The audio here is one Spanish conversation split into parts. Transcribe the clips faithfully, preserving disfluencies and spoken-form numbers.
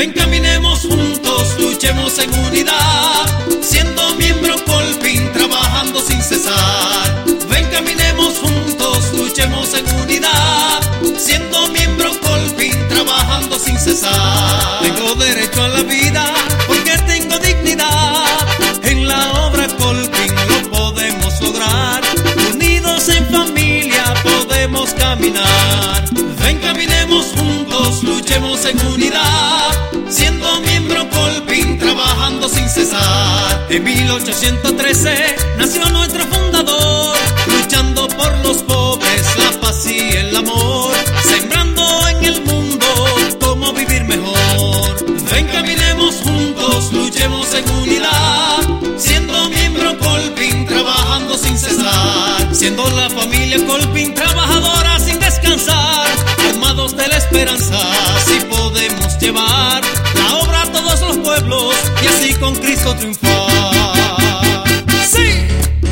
Ven, caminemos juntos, luchemos en unidad, siendo miembro Colpin, trabajando sin cesar. Ven, caminemos juntos, luchemos en unidad, siendo miembro Colpin, trabajando sin cesar. Tengo derecho a la vida porque tengo dignidad. En la obra Colpin lo podemos lograr. Unidos en familia podemos caminar. Ven, caminemos juntos, luchemos en unidad, siendo miembro Colpin, trabajando sin cesar. En mil ochocientos trece nació nuestro fundador, luchando por los pobres, la paz y el amor, sembrando en el mundo cómo vivir mejor. Ven, caminemos juntos, luchemos en unidad, siendo miembro Colpin, trabajando sin cesar. Siendo la familia Colpin trabajadora sin descansar, armados de la esperanza, así podemos llevar la obra a todos los pueblos y así con Cristo triunfar. ¡Sí!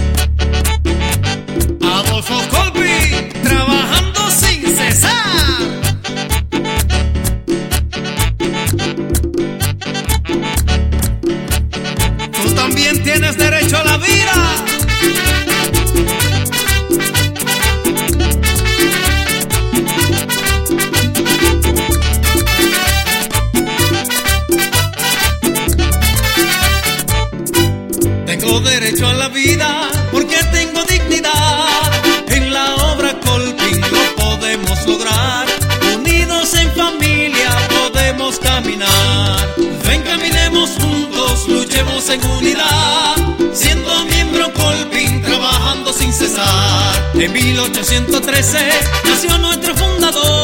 Adolfo Colpin, trabajando sin cesar. Tú también tienes derecho a la vida. Tengo derecho a la vida porque tengo dignidad. En la obra Colpin lo podemos lograr. Unidos en familia podemos caminar. Ven, caminemos juntos, luchemos en unidad, siendo miembro Colpin, trabajando sin cesar. En mil ochocientos trece nació nuestro fundador,